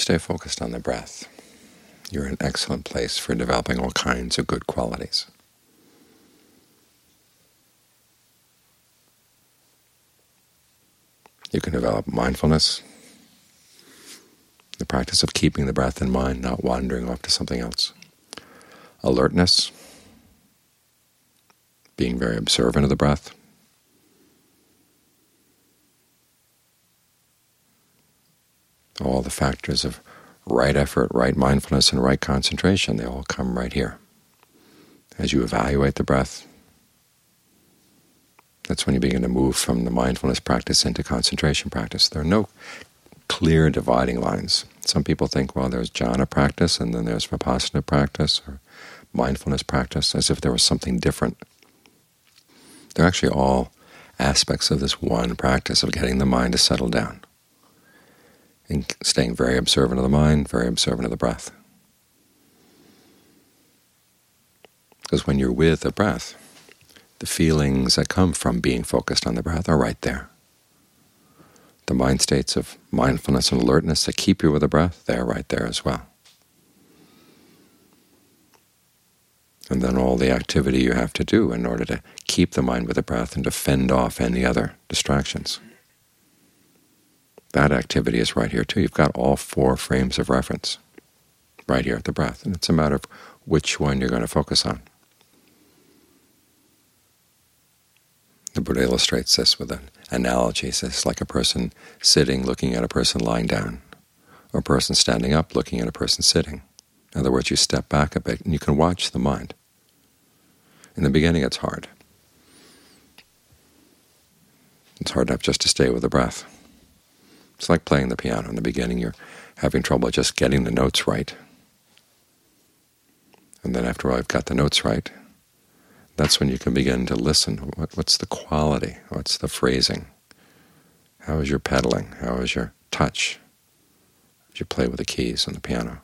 stay focused on the breath, you're in an excellent place for developing all kinds of good qualities. You can develop mindfulness, the practice of keeping the breath in mind, not wandering off to something else. Alertness, being very observant of the breath. All the factors of right effort, right mindfulness, and right concentration, they all come right here. As you evaluate the breath, that's when you begin to move from the mindfulness practice into concentration practice. There are no clear dividing lines. Some people think, well, there's jhana practice and then there's vipassana practice or mindfulness practice, as if there was something different. They're actually all aspects of this one practice of getting the mind to settle down and staying very observant of the mind, very observant of the breath. Because when you're with the breath, the feelings that come from being focused on the breath are right there. The mind states of mindfulness and alertness that keep you with the breath, they're right there as well. And then all the activity you have to do in order to keep the mind with the breath and to fend off any other distractions. That activity is right here too. You've got all four frames of reference right here at the breath, and it's a matter of which one you're going to focus on. The Buddha illustrates this with an analogy. He says, like a person sitting looking at a person lying down, or a person standing up looking at a person sitting. In other words, you step back a bit and you can watch the mind. In the beginning it's hard. It's hard enough just to stay with the breath. It's like playing the piano. In the beginning you're having trouble just getting the notes right. And then after a while you've got the notes right, that's when you can begin to listen. What's the quality? What's the phrasing? How is your pedaling? How is your touch as you play with the keys on the piano?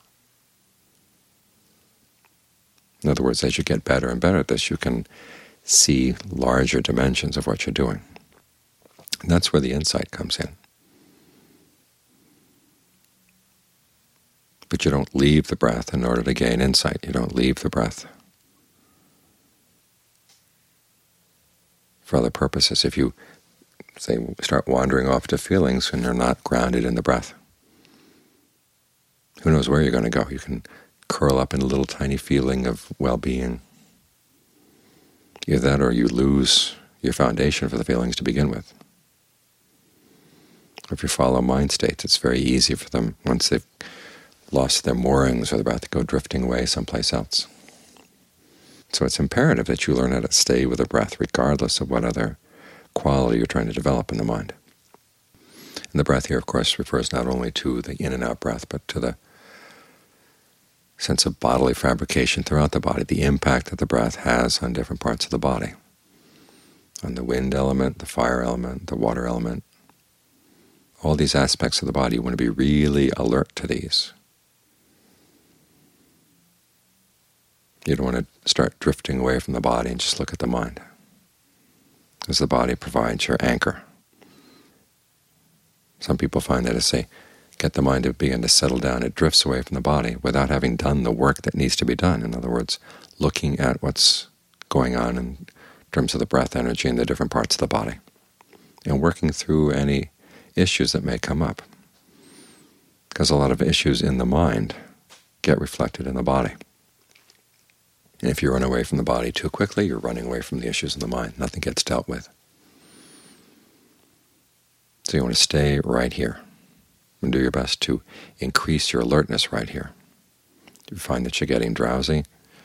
In other words, as you get better and better at this, you can see larger dimensions of what you're doing. And that's where the insight comes in. But you don't leave the breath in order to gain insight. You don't leave the breath for other purposes. If you, say, start wandering off to feelings and you're not grounded in the breath, who knows where you're going to go? You can curl up in a little tiny feeling of well-being. Either that or you lose your foundation for the feelings to begin with. If you follow mind states, it's very easy for them, once they've lost their moorings or they're about to go drifting away someplace else. So it's imperative that you learn how to stay with the breath regardless of what other quality you're trying to develop in the mind. And the breath here, of course, refers not only to the in and out breath, but to the sense of bodily fabrication throughout the body, the impact that the breath has on different parts of the body, on the wind element, the fire element, the water element. All these aspects of the body, you want to be really alert to these. You don't want to start drifting away from the body and just look at the mind, because the body provides your anchor. Some people find that as they get the mind to begin to settle down, it drifts away from the body without having done the work that needs to be done. In other words, looking at what's going on in terms of the breath energy in the different parts of the body, and working through any issues that may come up, because a lot of issues in the mind get reflected in the body. And if you run away from the body too quickly, you're running away from the issues in the mind. Nothing gets dealt with. So you want to stay right here and do your best to increase your alertness right here. If you find that you're getting drowsy,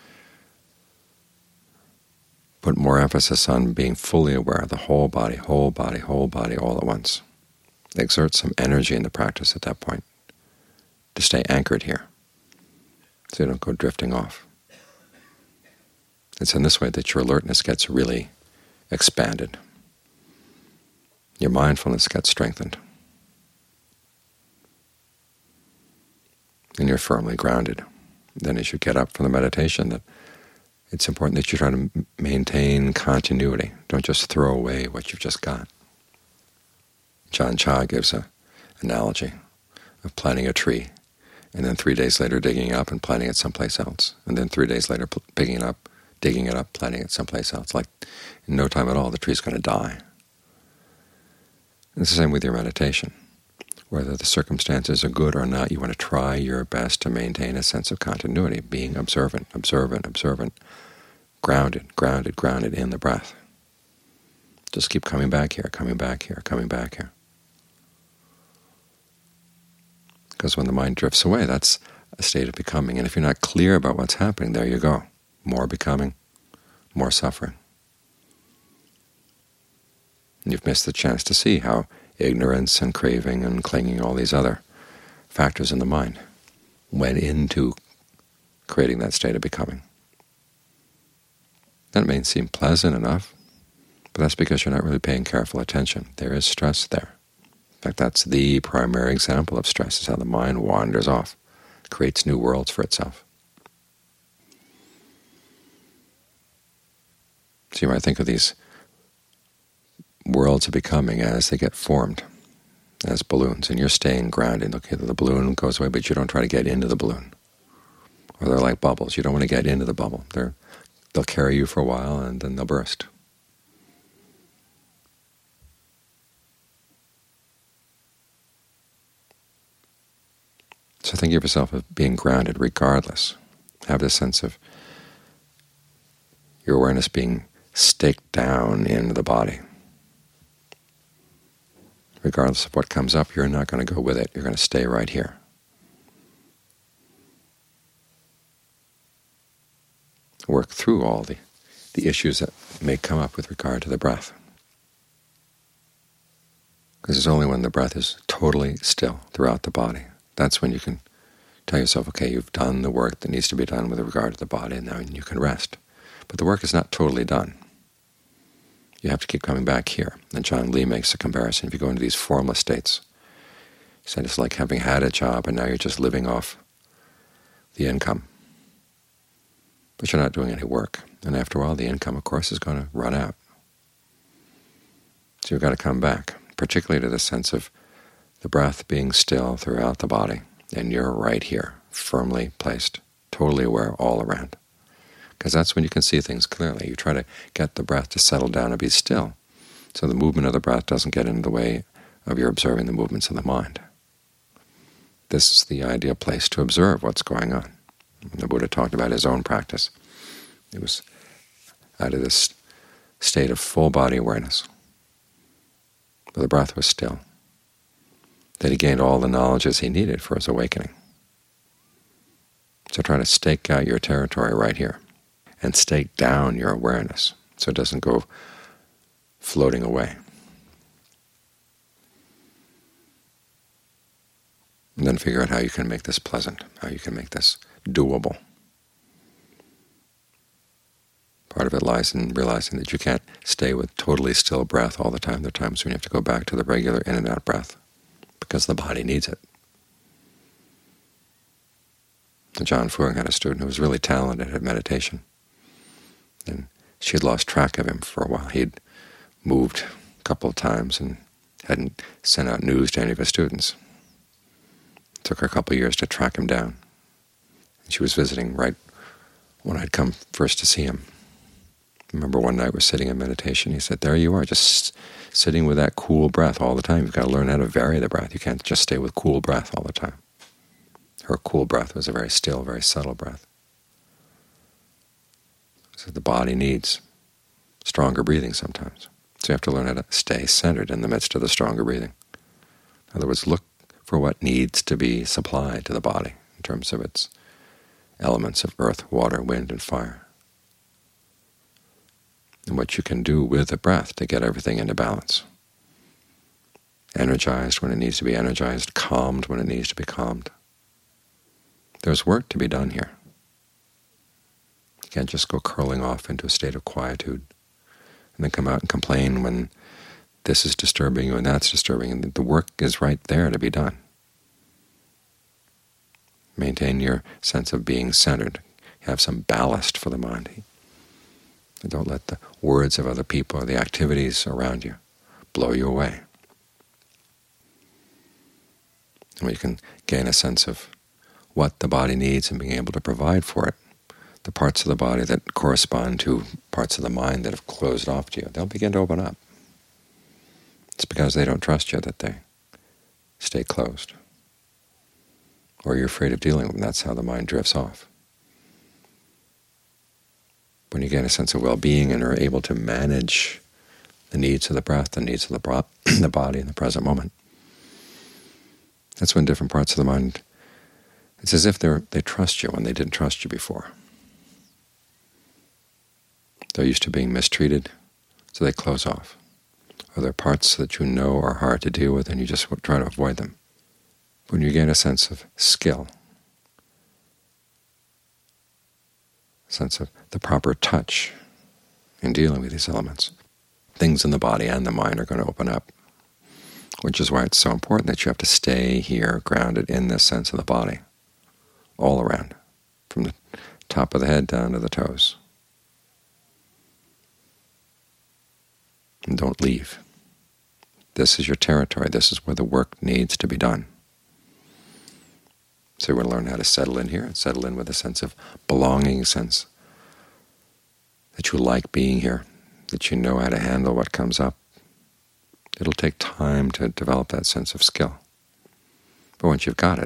put more emphasis on being fully aware of the whole body, whole body, whole body, all at once. Exert some energy in the practice at that point to stay anchored here so you don't go drifting off. It's in this way that your alertness gets really expanded. Your mindfulness gets strengthened. And you're firmly grounded. Then as you get up from the meditation, that it's important that you try to maintain continuity. Don't just throw away what you've just got. Ajaan Chah gives an analogy of planting a tree. and then 3 days later digging it up and planting it someplace else, and then 3 days later picking it up, digging it up, planting it someplace else. Like in no time at all, the tree's going to die. It's the same with your meditation. Whether the circumstances are good or not, you want to try your best to maintain a sense of continuity, being observant, observant, observant, grounded, grounded, grounded in the breath. Just keep coming back here, coming back here, coming back here. Because when the mind drifts away, that's a state of becoming. And if you're not clear about what's happening, there you go. More becoming, more suffering. And you've missed the chance to see how ignorance and craving and clinging, all these other factors in the mind, went into creating that state of becoming. That may seem pleasant enough, but that's because you're not really paying careful attention. There is stress there. In fact, that's the primary example of stress, is how the mind wanders off, creates new worlds for itself. So you might think of these worlds of becoming as they get formed, as balloons, and you're staying grounded. Okay, the balloon goes away, but you don't try to get into the balloon. Or they're like bubbles. You don't want to get into the bubble. They'll carry you for a while, and then they'll burst. So think of yourself as being grounded regardless. Have this sense of your awareness being staked down into the body. Regardless of what comes up, you're not going to go with it. You're going to stay right here. Work through all the issues that may come up with regard to the breath. Because it's only when the breath is totally still throughout the body, that's when you can tell yourself, okay, you've done the work that needs to be done with regard to the body, and now you can rest. But the work is not totally done. You have to keep coming back here. And John Lee makes a comparison. If you go into these formless states, he said it's like having had a job and now you're just living off the income. But you're not doing any work. And after a while, the income, of course, is going to run out. So you've got to come back, particularly to the sense of the breath being still throughout the body, and you're right here, firmly placed, totally aware all around. Because that's when you can see things clearly. You try to get the breath to settle down and be still, so the movement of the breath doesn't get in the way of your observing the movements of the mind. This is the ideal place to observe what's going on. The Buddha talked about his own practice. It was out of this state of full body awareness, where the breath was still, that he gained all the knowledges he needed for his awakening. So try to stake out your territory right here, and stake down your awareness so it doesn't go floating away. And then figure out how you can make this pleasant, how you can make this doable. Part of it lies in realizing that you can't stay with totally still breath all the time. There are times when you have to go back to the regular in and out breath because the body needs it. John Fuang had a student who was really talented at meditation, and she had lost track of him for a while. He'd moved a couple of times and hadn't sent out news to any of his students. It took her a couple of years to track him down. And she was visiting right when I'd come first to see him. I remember one night we're sitting in meditation. He said, there you are, just sitting with that cool breath all the time. You've got to learn how to vary the breath. You can't just stay with cool breath all the time. Her cool breath was a very still, very subtle breath. So the body needs stronger breathing sometimes. So you have to learn how to stay centered in the midst of the stronger breathing. In other words, look for what needs to be supplied to the body in terms of its elements of earth, water, wind, and fire. And what you can do with the breath to get everything into balance. Energized when it needs to be energized, calmed when it needs to be calmed. There's work to be done here. You can't just go curling off into a state of quietude and then come out and complain when this is disturbing you and that's disturbing. And the work is right there to be done. Maintain your sense of being centered. Have some ballast for the mind. And don't let the words of other people or the activities around you blow you away. And you can gain a sense of what the body needs and being able to provide for it. The parts of the body that correspond to parts of the mind that have closed off to you, they'll begin to open up. It's because they don't trust you that they stay closed. Or you're afraid of dealing with them. That's how the mind drifts off. When you get a sense of well-being and are able to manage the needs of the breath, the needs of the body in the present moment, that's when different parts of the mind, it's as if they trust you when they didn't trust you before. They're used to being mistreated, so they close off. Or there are parts that you know are hard to deal with and you just try to avoid them. When you gain a sense of skill, a sense of the proper touch in dealing with these elements, things in the body and the mind are going to open up, which is why it's so important that you have to stay here grounded in this sense of the body, all around, from the top of the head down to the toes. And don't leave. This is your territory. This is where the work needs to be done. So we're going to learn how to settle in here, and settle in with a sense of belonging, a sense that you like being here, that you know how to handle what comes up. It'll take time to develop that sense of skill. But once you've got it,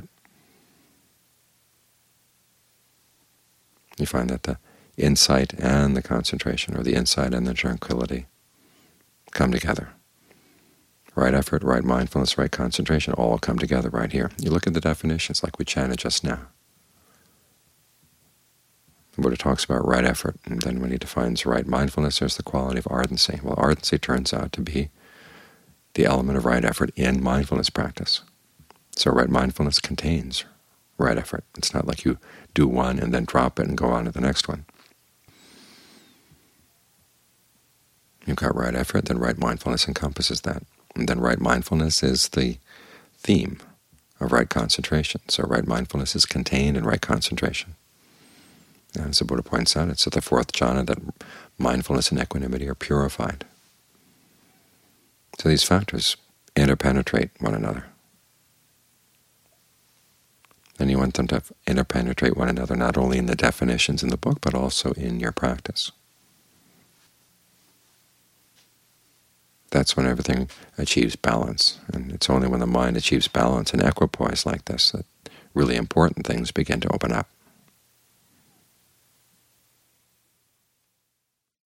you find that the insight and the concentration, or the insight and the tranquility, come together. Right effort, right mindfulness, right concentration, all come together right here. You look at the definitions like we chanted just now. The Buddha talks about right effort, and then when he defines right mindfulness, there's the quality of ardency. Well, ardency turns out to be the element of right effort in mindfulness practice. So right mindfulness contains right effort. It's not like you do one and then drop it and go on to the next one. You've got right effort, then right mindfulness encompasses that. And then right mindfulness is the theme of right concentration. So right mindfulness is contained in right concentration. And as the Buddha points out, it's at the fourth jhana that mindfulness and equanimity are purified. So these factors interpenetrate one another. And you want them to interpenetrate one another not only in the definitions in the book, but also in your practice. That's when everything achieves balance. And it's only when the mind achieves balance and equipoise like this that really important things begin to open up.